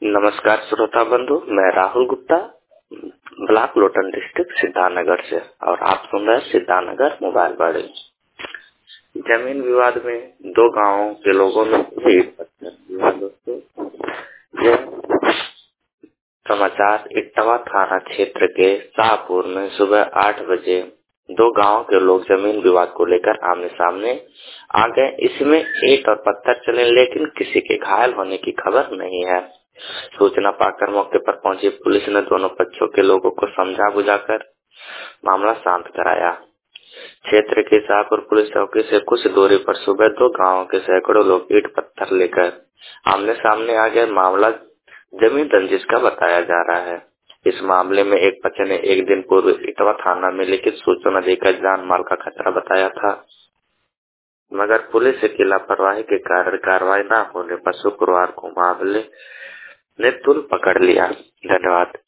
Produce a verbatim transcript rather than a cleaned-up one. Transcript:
नमस्कार श्रोता बंधु, मैं राहुल गुप्ता, ब्लॉक लोटन डिस्ट्रिक्ट सिद्धार्थनगर से, और आप सुन रहे हैं सिद्धार्थनगर मोबाइल बाड़ी। जमीन विवाद में दो गांवों के लोगों में ईंट पत्थर विवाद। दोस्तों, यह समाचार इटावा थाना क्षेत्र के शाहपुर में सुबह आठ बजे दो गांवों के लोग जमीन विवाद को लेकर आमने सामने आ गए। इसमें ईंट और पत्थर चले, लेकिन किसी के घायल होने की खबर नहीं है। सूचना पाकर मौके पर पहुंची पुलिस ने दोनों पक्षों के लोगों को समझा बुझाकर मामला शांत कराया। क्षेत्र के शाहपुर पुलिस चौकी से कुछ दूरी पर सुबह दो गांवों के सैकड़ों लोग ईंट पत्थर लेकर आमने सामने आ गए। मामला जमीन रंजिश का बताया जा रहा है। इस मामले में एक पक्ष ने एक दिन पूर्व इटावा थाना में लिखित सूचना देकर जान माल का खतरा बताया था, मगर पुलिस की लापरवाही के कारण कार्रवाई न होने पर शुक्रवार को मामले ने तुल पकड़ लिया। धन्यवाद।